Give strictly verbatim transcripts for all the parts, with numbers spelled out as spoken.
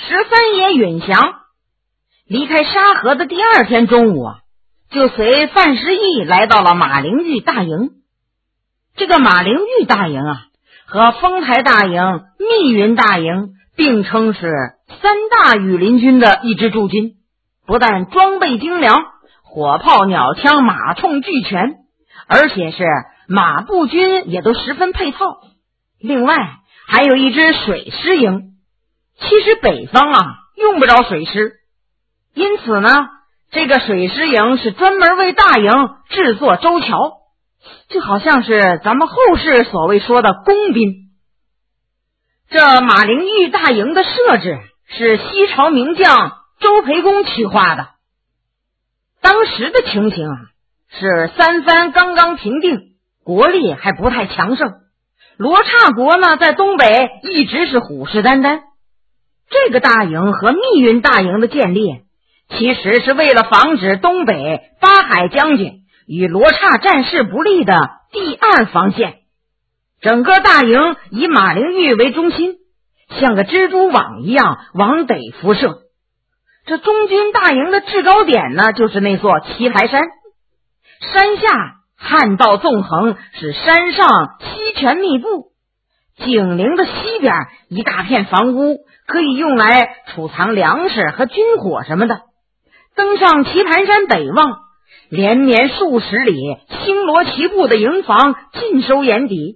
十三爷允祥离开沙河的第二天中午啊，就随范时义来到了马陵玉大营。这个马陵玉大营啊，和丰台大营、密云大营并称是三大羽林军的一支驻军，不但装备精良，火炮、鸟枪、马铳俱全，而且是马步军也都十分配套。另外还有一支水师营。其实北方啊用不着水师，因此呢，这个水师营是专门为大营制作舟桥，就好像是咱们后世所谓说的工兵。这马陵玉大营的设置是西朝名将周培公企划的。当时的情形啊，是三藩刚刚平定，国力还不太强盛，罗刹国呢在东北一直是虎视眈眈。这个大营和密云大营的建立，其实是为了防止东北八海将军与罗刹战事不利的第二防线。整个大营以马陵玉为中心，像个蜘蛛网一样往北辐射。这中军大营的制高点呢，就是那座棋台山。山下旱道纵横，是山上溪泉密布。井陵的西边一大片房屋，可以用来储藏粮食和军火什么的。登上棋盘山北望，连绵数十里星罗棋布的营房尽收眼底。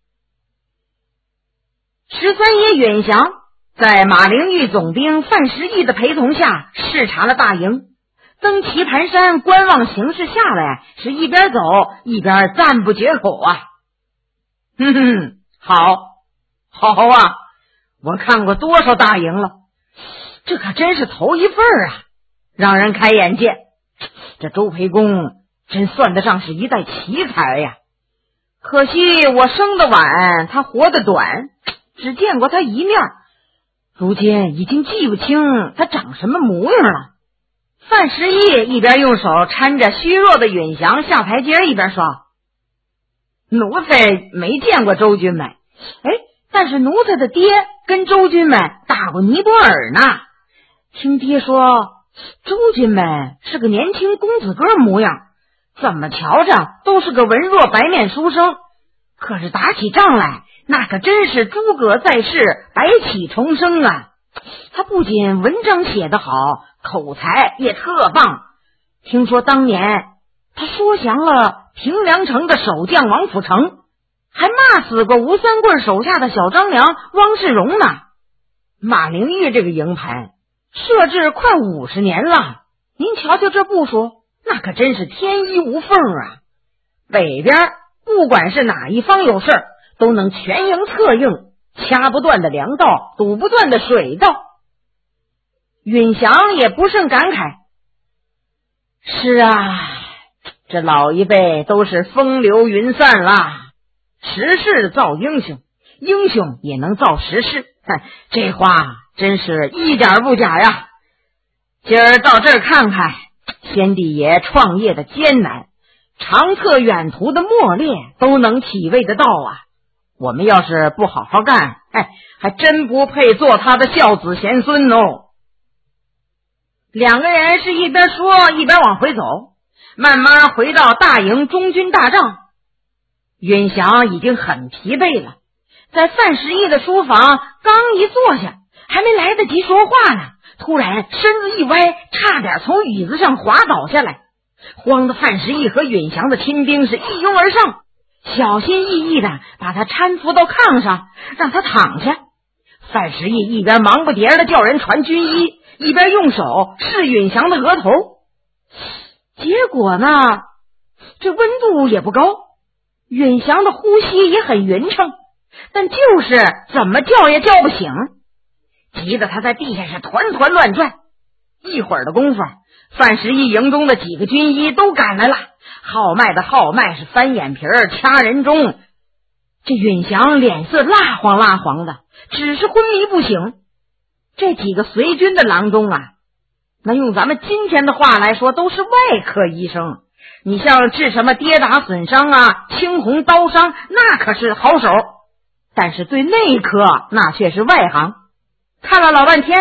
十三爷允祥在马陵玉总兵范时义的陪同下视察了大营，登棋盘山观望形势下来，是一边走一边赞不绝口啊。哼哼，好好啊，我看过多少大营了，这可真是头一份啊，让人开眼界。这周培公真算得上是一代奇才呀。可惜我生得晚，他活得短，只见过他一面，如今已经记不清他长什么模样了。范时义一边用手搀着虚弱的允祥下台阶，一边说：奴才没见过周君们，哎，但是奴才的爹跟周君们打过尼泊尔呢。听爹说周君们是个年轻公子哥模样，怎么瞧着都是个文弱白面书生，可是打起仗来那可真是诸葛在世，白起重生啊。他不仅文章写得好，口才也特棒。听说当年他说降了平凉城的守将王辅成，还骂死过吴三桂手下的小张良汪世荣呢。马陵玉这个营盘设置快五十年了，您瞧瞧这部署，那可真是天衣无缝啊。北边不管是哪一方有事，都能全营策应，掐不断的粮道，堵不断的水道。允祥也不胜感慨，是啊，这老一辈都是风流云散啦，时势造英雄，英雄也能造时势，这话真是一点不假呀。今儿到这儿看看先帝爷创业的艰难，长策远图的磨练，都能体味得到啊。我们要是不好好干，哎，还真不配做他的孝子贤孙哦。两个人是一边说一边往回走，慢慢回到大营中军大帐。允祥已经很疲惫了，在范时义的书房刚一坐下，还没来得及说话呢，突然身子一歪，差点从椅子上滑倒下来，慌得范时义和允祥的亲兵是一拥而上，小心翼翼的把他搀扶到炕上，让他躺下。范时义一边忙不迭的叫人传军医，一边用手试允祥的额头。结果呢，这温度也不高，允祥的呼吸也很匀称，但就是怎么叫也叫不醒，急得他在地下是团团乱转。一会儿的功夫，范时义营中的几个军医都赶来了，号脉的号脉，是翻眼皮儿掐人中。这允祥脸色蜡黄蜡黄的，只是昏迷不醒。这几个随军的郎中啊，那用咱们今天的话来说，都是外科医生。你像治什么跌打损伤啊、青红刀伤，那可是好手，但是对内科那却是外行。看了老半天，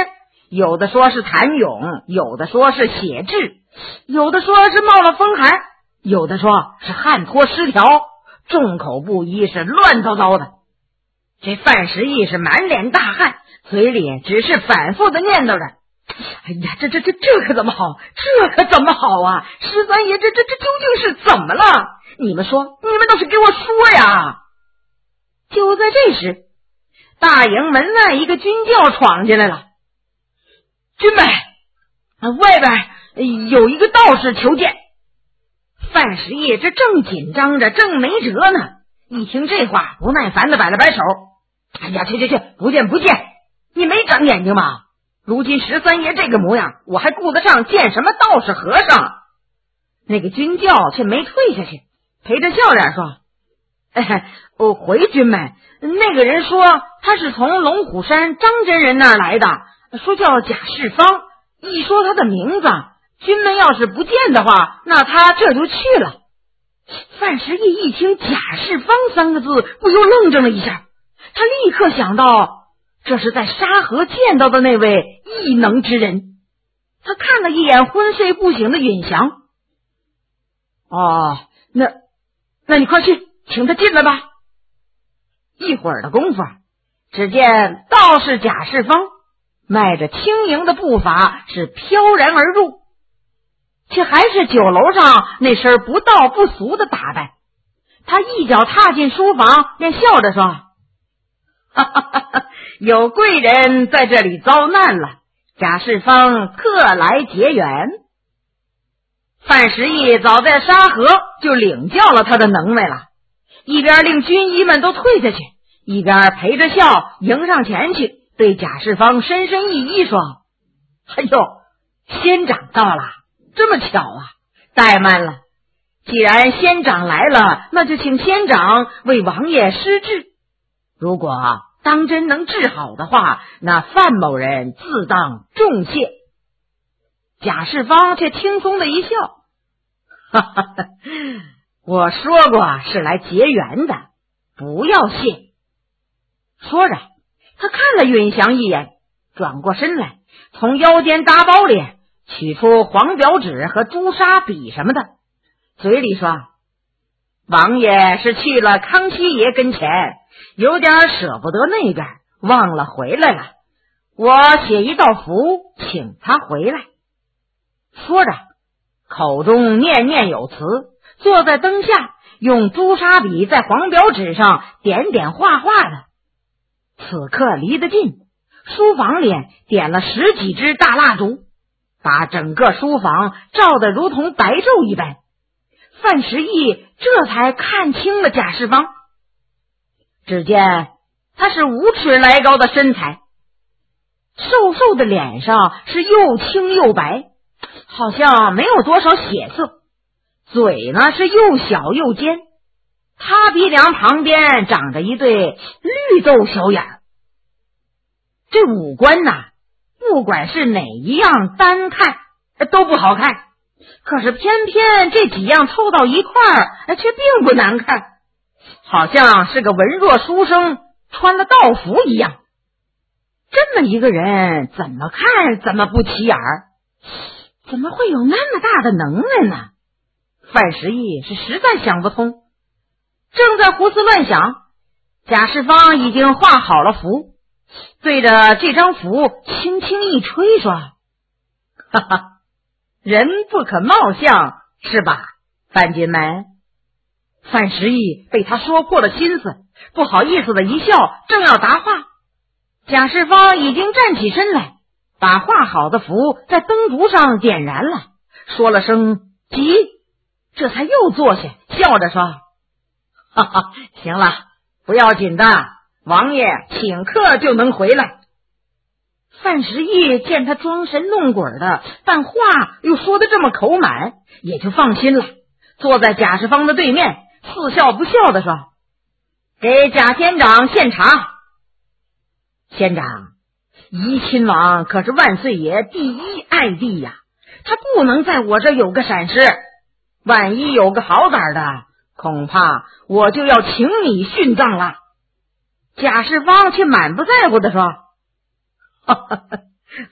有的说是谭勇，有的说是血滞，有的说是冒了风寒，有的说是汗脱失调，众口不一，是乱糟糟的。这范时义是满脸大汗，嘴里只是反复的念叨着：哎呀，这这这这可怎么好？这可怎么好啊？十三爷，这这这究竟是怎么了？你们说，你们倒是给我说呀！就在这时，大营门外一个军教闯进来了。军们，外边有一个道士求见。范时义这正紧张着，正没辙呢，一听这话，不耐烦的摆了摆手：哎呀，去去去，不见不见！你没长眼睛吗？如今十三爷这个模样，我还顾得上见什么道士和尚？那个军教却没退下去，陪着笑脸说：哎，我回军们，那个人说他是从龙虎山张真人那儿来的，说叫贾世芳，一说他的名字，军们要是不见的话，那他这就去了。范时义一听贾世芳三个字，不由愣怔了一下，他立刻想到这是在沙河见到的那位异能之人。他看了一眼昏睡不醒的允祥，哦，那那你快去请他进来吧。一会儿的功夫，只见道士贾世芳迈着轻盈的步伐是飘然而入，却还是酒楼上那身不道不俗的打扮。他一脚踏进书房，便笑着说：哈哈哈哈，有贵人在这里遭难了，贾世芳特来结缘。范时义早在沙河就领教了他的能耐了，一边令军医们都退下去，一边陪着笑迎上前去，对贾世芳深深一揖说：哎呦，仙长到了，这么巧啊，怠慢了。既然仙长来了，那就请仙长为王爷施治，如果当真能治好的话，那范某人自当重谢。贾世芳却轻松的一笑：哈哈哈，我说过是来结缘的，不要谢。说着，他看了允祥一眼，转过身来，从腰间大包里取出黄表纸和朱砂笔什么的，嘴里说：王爷是去了康熙爷跟前，有点舍不得那边，忘了回来了，我写一道符请他回来。说着，口中念念有词，坐在灯下，用朱砂笔在黄表纸上点点画画的。此刻离得近，书房里点了十几支大蜡烛，把整个书房照得如同白昼一般。范时义这才看清了贾世芳，只见他是五尺来高的身材，瘦瘦的脸上是又青又白，好像没有多少血色，嘴呢是又小又尖，他鼻梁旁边长着一对绿豆小眼。这五官呐，不管是哪一样单看都不好看，可是偏偏这几样凑到一块儿，却并不难看，好像是个文弱书生穿了道服一样。这么一个人，怎么看怎么不起眼儿，怎么会有那么大的能耐呢？范时义是实在想不通，正在胡思乱想，贾世芳已经画好了符，对着这张符轻轻一吹，说：哈哈，人不可貌相，是吧，范进门？范时义被他说破了心思，不好意思的一笑，正要答话，贾世芳已经站起身来，把画好的符在灯烛上点燃了，说了声急，这才又坐下，笑着说：哈哈，行了，不要紧的，王爷请客就能回来。范时义见他装神弄鬼的，但话又说得这么口满，也就放心了，坐在贾世芳的对面，似笑不笑的说：给贾仙长献茶。仙长，怡亲王可是万岁爷第一爱弟呀，他不能在我这有个闪失，万一有个好歹的，恐怕我就要请你殉葬了。贾世芳却满不在乎的说：哈哈哈，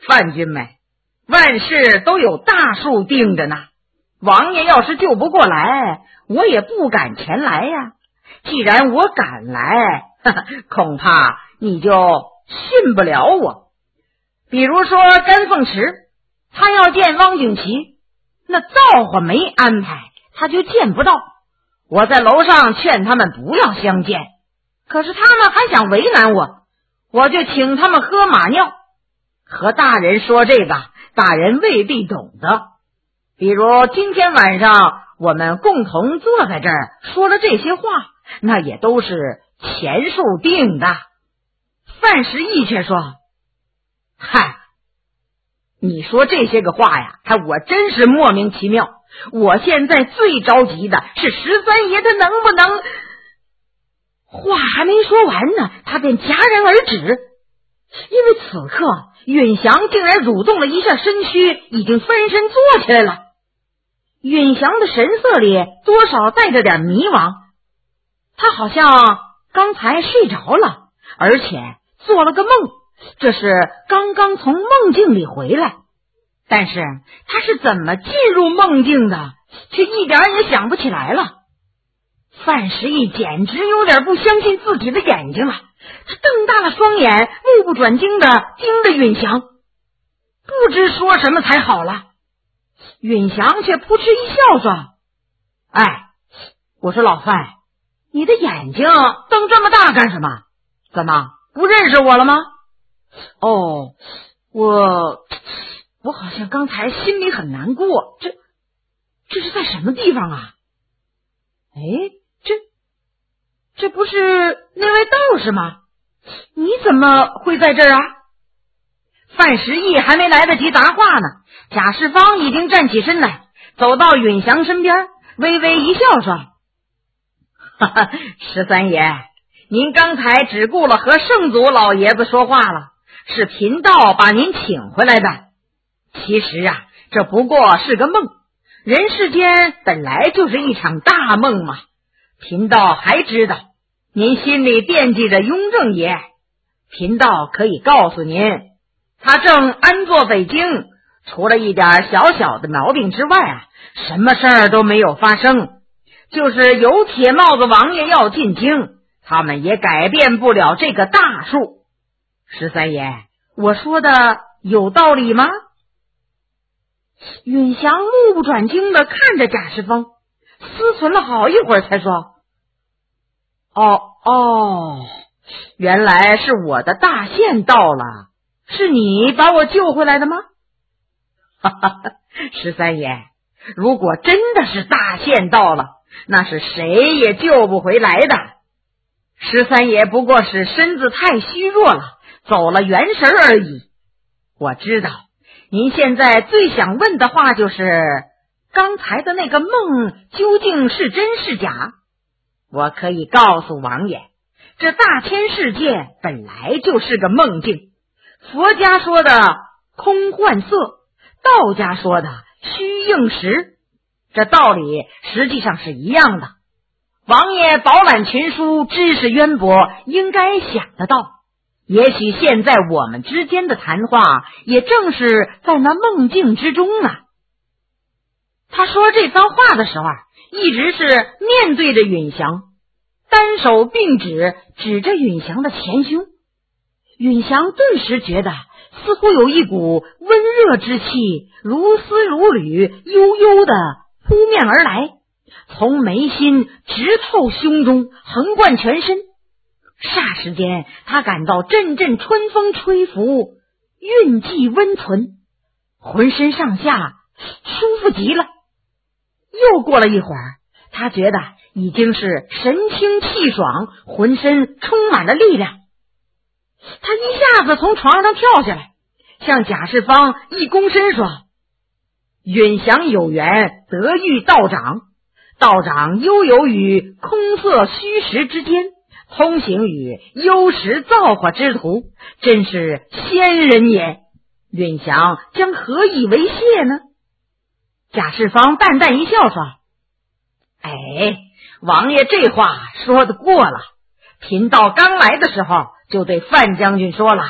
范君美，万事都有大数定着呢。王爷要是救不过来，我也不敢前来呀。既然我敢来，呵呵，恐怕你就信不了我。比如说甘凤池，他要见汪景祺，那造化没安排，他就见不到。我在楼上劝他们不要相见，可是他们还想为难我，我就请他们喝马尿。和大人说这个，大人未必懂得。比如今天晚上我们共同坐在这儿说了这些话，那也都是前数定的。范时义却说，嗨，你说这些个话呀，还我真是莫名其妙。我现在最着急的是十三爷他能不能……话还没说完呢，他便戛然而止，因为此刻允祥竟然蠕动了一下身躯，已经翻身坐起来了。允祥的神色里多少带着点迷惘，他好像刚才睡着了，而且做了个梦，这是刚刚从梦境里回来。但是他是怎么进入梦境的，却一点也想不起来了。范时义简直有点不相信自己的眼睛了，他瞪大了双眼，目不转睛的盯着允祥，不知说什么才好了。允祥却扑哧一笑说，哎，我说老范，你的眼睛瞪这么大干什么？怎么不认识我了吗？哦，我我好像刚才心里很难过，这这是在什么地方啊？哎，这这不是那位道士吗？你怎么会在这儿啊？范时义还没来得及答话呢，贾世芳已经站起身来，走到允祥身边，微微一笑说，哈哈，十三爷，您刚才只顾了和圣祖老爷子说话了，是贫道把您请回来的。其实啊，这不过是个梦，人世间本来就是一场大梦嘛。贫道还知道您心里惦记着雍正爷，贫道可以告诉您，他正安坐北京，除了一点小小的毛病之外啊，什么事儿都没有发生。就是有铁帽子王爷要进京，他们也改变不了这个大数。十三爷，我说的有道理吗？允祥目不转睛地看着贾世芳，思忖了好一会儿才说，哦哦，原来是我的大限到了，是你把我救回来的吗？哈哈，十三爷，如果真的是大限到了，那是谁也救不回来的。十三爷不过是身子太虚弱了，走了元神而已。我知道您现在最想问的话就是刚才的那个梦究竟是真是假。我可以告诉王爷，这大千世界本来就是个梦境，佛家说的空幻色，道家说的虚应实，这道理实际上是一样的。王爷饱览群书，知识渊博，应该想得到，也许现在我们之间的谈话也正是在那梦境之中啊。他说这番话的时候一直是面对着允祥，单手并指指着允祥的前胸。允祥顿时觉得似乎有一股温热之气如丝如缕悠悠的扑面而来，从眉心直透胸中，横贯全身。霎时间他感到阵阵春风吹拂，运气温存，浑身上下舒服极了。又过了一会儿，他觉得已经是神清气爽，浑身充满了力量。他一下子从床上跳下来，向贾世芳一躬身说，允祥有缘得遇道长，道长悠游于空色虚实之间，通行于幽实造化之途，真是仙人也。允祥将何以为谢呢？贾世芳淡淡一笑说，哎，王爷这话说得过了，贫道刚来的时候就对范将军说了，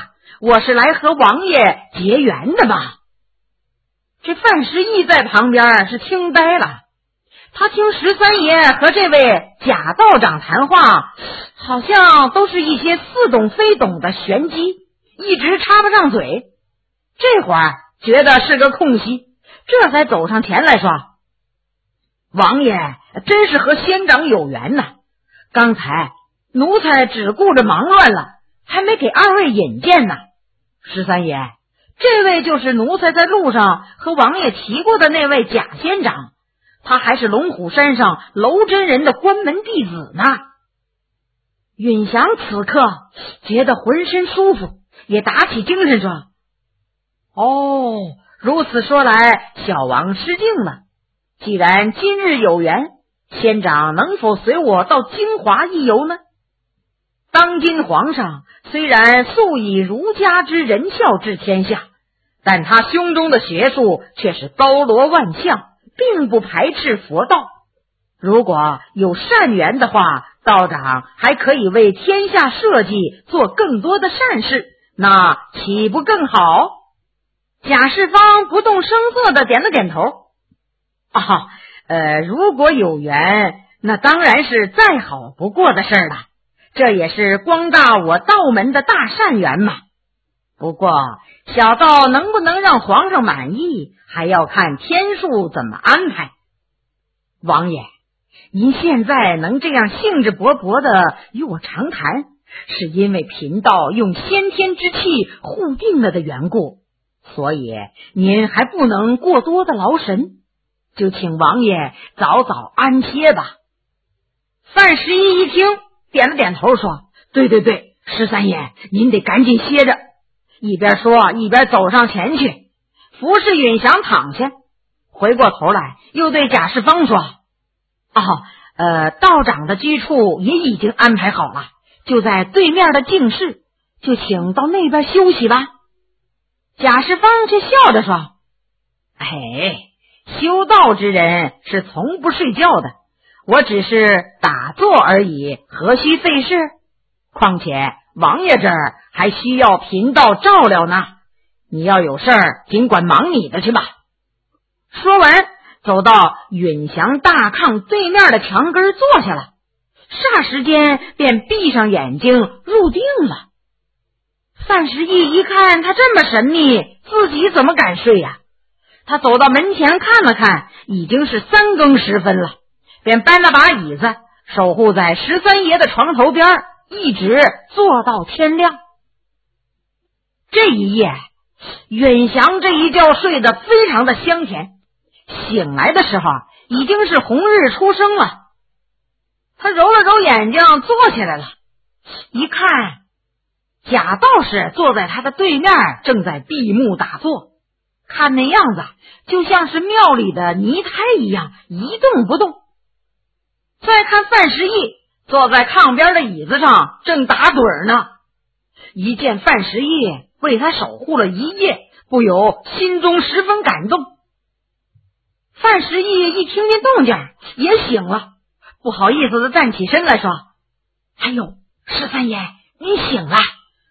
我是来和王爷结缘的吧。”这范时义在旁边是听呆了，他听十三爷和这位贾道长谈话，好像都是一些似懂非懂的玄机，一直插不上嘴。这会儿觉得是个空隙，这才走上前来说：“王爷真是和仙长有缘呐！刚才奴才只顾着忙乱了，还没给二位引荐呢。十三爷，这位就是奴才在路上和王爷提过的那位贾仙长，他还是龙虎山上娄真人的关门弟子呢。”允祥此刻觉得浑身舒服，也打起精神说：“哦，如此说来，小王失敬了。既然今日有缘，仙长能否随我到京华一游呢？当今皇上虽然素以儒家之仁孝治天下，但他胸中的学术却是包罗万象，并不排斥佛道。如果有善缘的话，道长还可以为天下社稷做更多的善事，那岂不更好？”贾世芳不动声色地点了点头。啊，呃，如果有缘，那当然是再好不过的事了，这也是光大我道门的大善缘嘛。不过小道能不能让皇上满意，还要看天数怎么安排。王爷，您现在能这样兴致勃勃地与我长谈，是因为贫道用先天之气护定了的缘故，所以您还不能过多的劳神，就请王爷早早安歇吧。范十一一听，点了点头说：“对对对，十三爷，您得赶紧歇着。”一边说一边走上前去，服侍允祥躺下，回过头来又对贾世芳说：“哦，呃，道长的居处也已经安排好了，就在对面的净室，就请到那边休息吧。”贾世芳却笑着说：“哎，修道之人是从不睡觉的，我只是打坐而已，何须费事？况且王爷这儿还需要贫道照料呢，你要有事儿尽管忙你的去吧。”说完走到允祥大炕对面的墙根坐下了，霎时间便闭上眼睛入定了。范十义一看他这么神秘，自己怎么敢睡呀？他走到门前看了看，已经是三更时分了，便搬了把椅子守护在十三爷的床头边，一直坐到天亮。这一夜允祥这一觉睡得非常的香甜，醒来的时候已经是红日初升了。他揉了揉眼睛坐起来了，一看贾道士坐在他的对面，正在闭目打坐，看那样子就像是庙里的泥胎一样一动不动。再看范十义坐在炕边的椅子上正打盹呢，一见范十义为他守护了一夜，不由心中十分感动。范十义一听见动静也醒了，不好意思的站起身来说：“哎呦，十三爷您醒了。”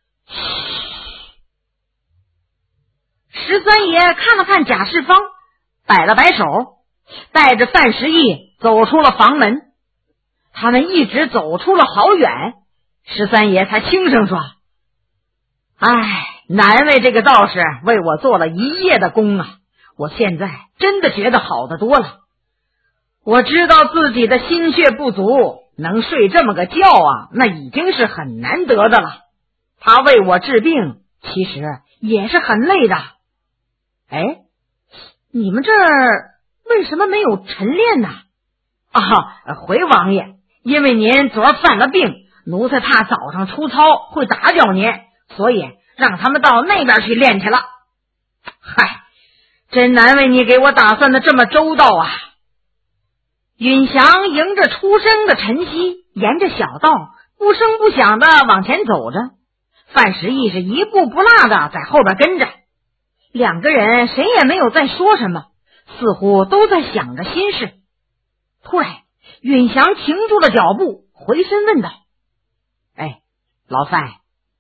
十三爷看了看贾世芳，摆了摆手，带着范十义走出了房门。他们一直走出了好远，十三爷才轻声说：“唉，难为这个道士为我做了一夜的工啊，我现在真的觉得好得多了。我知道自己的心血不足，能睡这么个觉啊，那已经是很难得的了。他为我治病，其实也是很累的。哎，你们这儿为什么没有晨练呢？”“啊，回王爷，因为您昨儿犯了病，奴才怕早上出操会打搅您，所以让他们到那边去练去了。”“嗨，真难为你给我打算的这么周到啊。”允祥迎着初升的晨曦，沿着小道不声不响的往前走着，范十义是一步不落的在后边跟着。两个人谁也没有再说什么，似乎都在想着心事。突然允祥停住了脚步，回身问道：“哎，老范，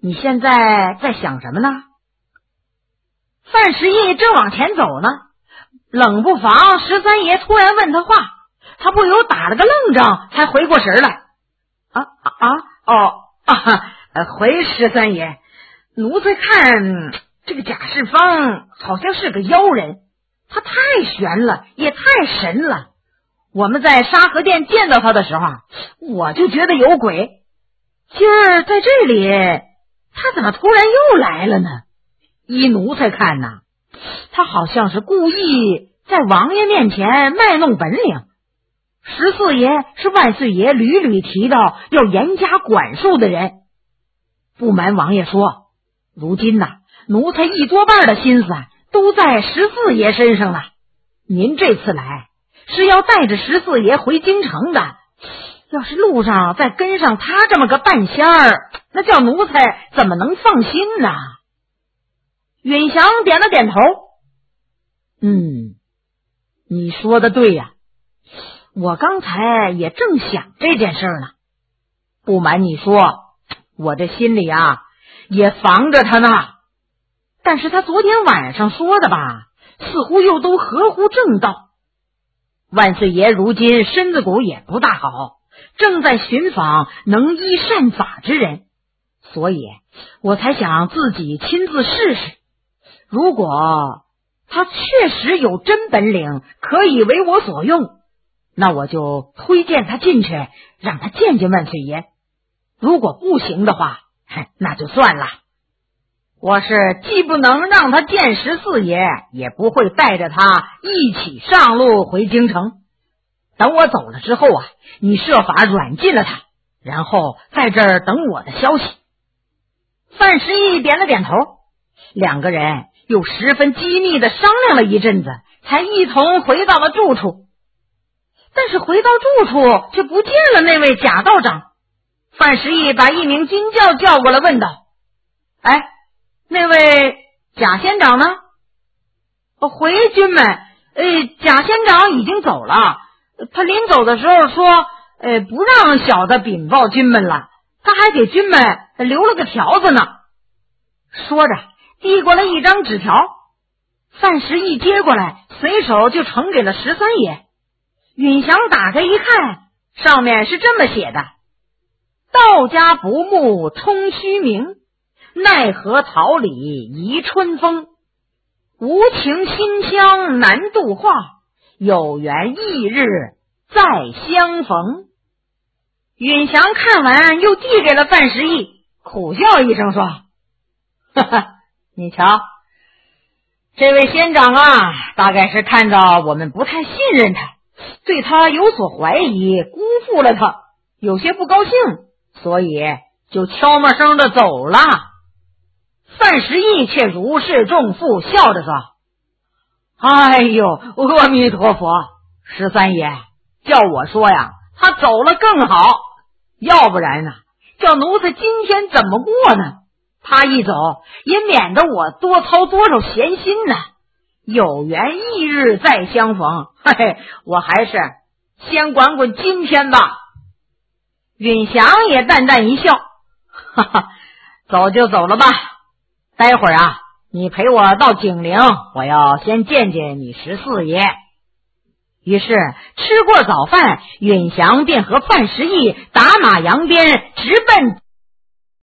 你现在在想什么呢？范十义正往前走呢，冷不防十三爷突然问他话，他不由打了个愣怔，才回过神来。啊啊啊！哦啊！呃，回十三爷，奴才看这个贾世芳好像是个妖人，他太玄了，也太神了。我们在沙河店见到他的时候，我就觉得有鬼。今儿在这里，他怎么突然又来了呢？依奴才看呐，他好像是故意在王爷面前卖弄本领。十四爷是万岁爷屡屡提到要严加管束的人。不瞒王爷说，如今呐，奴才一多半的心思啊，都在十四爷身上了。您这次来是要带着十四爷回京城的，要是路上再跟上他这么个半仙儿，那叫奴才怎么能放心呢？允祥点了点头。嗯，你说的对呀，我刚才也正想这件事呢。不瞒你说，我这心里啊也防着他呢。但是他昨天晚上说的吧，似乎又都合乎正道。万岁爷如今身子骨也不大好，正在寻访能医善法之人，所以我才想自己亲自试试。如果他确实有真本领，可以为我所用，那我就推荐他进去，让他见见万岁爷。如果不行的话，那就算了。我是既不能让他见十四爷，也不会带着他一起上路回京城。等我走了之后啊，你设法软禁了他，然后在这儿等我的消息。范十义点了点头，两个人又十分机密的商量了一阵子，才一同回到了住处。但是回到住处却不见了那位贾道长。范十义把一名军教叫过来，问道：哎，那位贾仙长呢？回军门，呃，贾仙长已经走了。他临走的时候说，呃，不让小的禀报军门了，他还给军门留了个条子呢。说着递过来一张纸条，范十义接过来，随手就呈给了十三爷。允祥打开一看，上面是这么写的：道家不慕冲虚名，奈何桃李宜春风。无情馨香难度化，有缘异日再相逢。允祥看完又递给了范十义，苦笑一声说：哈哈，你瞧，这位仙长啊，大概是看到我们不太信任他，对他有所怀疑，辜负了他，有些不高兴，所以就悄没声的走了。范十义却如释重负，笑着说：哎呦，阿弥陀佛，十三爷叫我说呀，他走了更好，要不然呢，叫奴才今天怎么过呢？他一走，也免得我多操多少闲心呢。有缘异日再相逢，嘿嘿，我还是先管管今天吧。允祥也淡淡一笑，哈哈，走就走了吧。待会儿啊，你陪我到景陵，我要先见见你十四爷。于是吃过早饭，允祥便和范十义打马扬鞭，直奔